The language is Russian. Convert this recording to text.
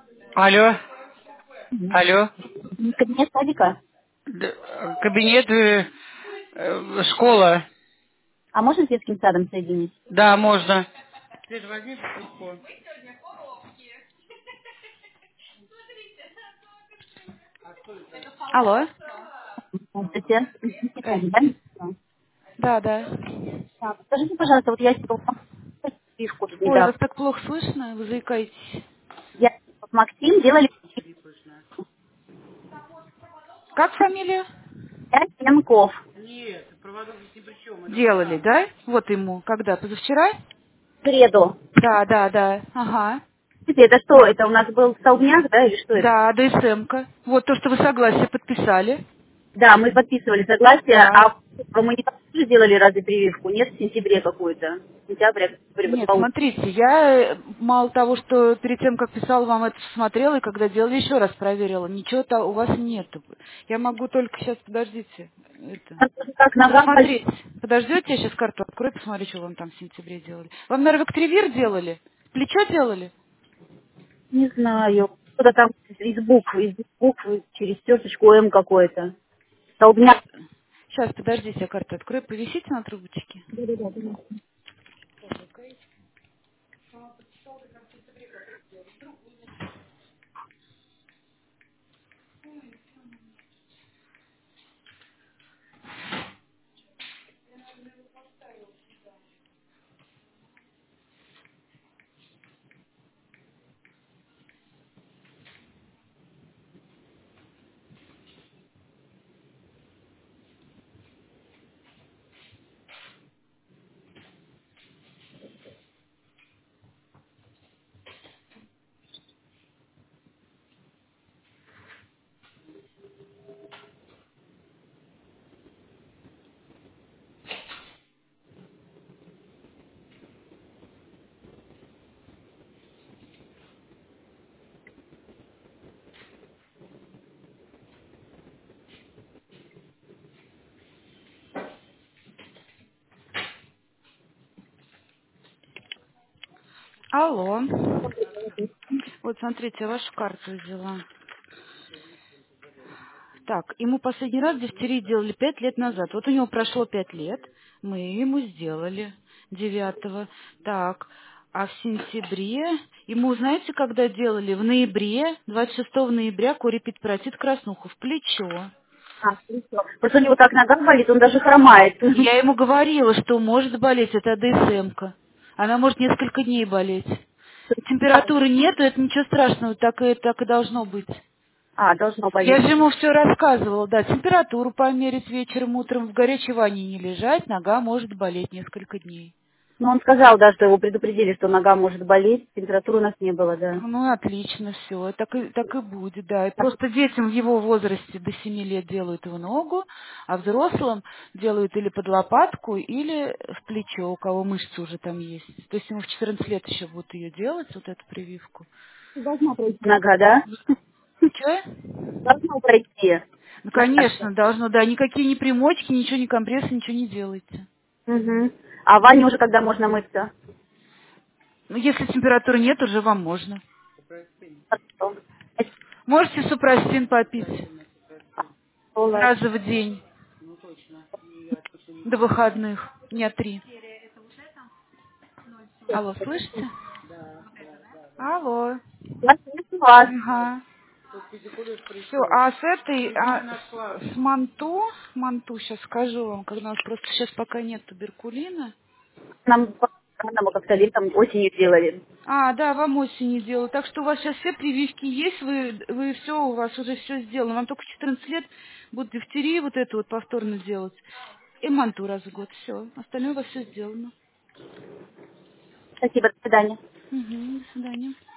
Алло, алло. Кабинет садика. Кабинет, школа. А можно с детским садом соединить? Да, можно. Свет, возьми трубку. Алло. Здравствуйте. Детский Э, садик, да? Да, да. Да. Скажите, пожалуйста, вот я себе фишку тут Ой, вас недавно. так плохо слышно, вы заикаетесь. Я вот Максим делали Как фамилия? 5 пинков Делали, да? Вот ему. Когда? Позавчера? в среду. Да, да, да. Ага. Это что? Это у нас был столбняк, да, или что это? Да, ДСМ-ка. Вот то, что вы согласие подписали. Да, мы подписывали согласие, Да. а мы не тоже делали разве прививку? Нет, в сентябре какую-то. Сентябрь, октябрь, вот Нет, по смотрите, я мало того, что перед тем, как писала вам это, смотрела, и когда делали, еще раз проверила. Ничего-то у вас нету. Я могу только сейчас, подождите, это. как нога болит. Посмотрите. Подождете, я сейчас карту открою, посмотрю, что вам там в сентябре делали. Вам, наверное, Вектривир делали? Плечо делали? Не знаю. Что-то там из буквы через черточку М какое-то. Столбняк. Сейчас, подождите, я карту открою. Повисите на трубочке. Алло. Вот, смотрите, я вашу карту взяла. Так, ему последний раз дифтерий делали 5 лет назад. Вот у него прошло 5 лет, мы ему сделали 9-го. Так, а в сентябре, ему, знаете, когда делали? В ноябре, 26 ноября, корепитпаратит краснуху в плечо. А, хорошо. Просто у него так нога болит, он даже хромает. Я ему говорила, что может болеть, это АДСМ-ка. Она может несколько дней болеть. Температуры нету, это ничего страшного, так и должно быть. А, должно Я болеть. же ему все рассказывала, да, температуру померить вечером, утром, в горячей ванне не лежать, нога может болеть несколько дней. Но он сказал, да, что его предупредили, что нога может болеть. Температуры у нас не было, да. Ну, отлично, все, так и будет, да. И просто детям в его возрасте до 7 лет делают в ногу, а взрослым делают или под лопатку, или в плечо, у кого мышцы уже там есть. То есть ему в 14 лет еще будут ее делать, вот эту прививку. Должна пройти нога, да? Че? Должна пройти. Ну, конечно, должно, да, никакие ни примочки, ничего, ни компрессы, ничего не делайте. Угу. А в ванне уже когда можно мыться? Ну, если температуры нет, уже вам можно. Хорошо. Можете супрастин попить Ладно. раза в день до выходных, дня 3. Алло, слышите? Алло. Я слышу вас. Ага. Все, а с этой, с манту, сейчас скажу вам, когда у нас просто сейчас пока нет туберкулина. Нам мы как-то летом осенью делали. А, да, вам осенью делаю. Так что у вас сейчас все прививки есть, вы все, у вас уже все сделано. Вам только 14 лет будут дифтерии вот эту вот повторно делать. И манту раз в год. Все. Остальное у вас все сделано. Спасибо, до свидания. Угу, до свидания.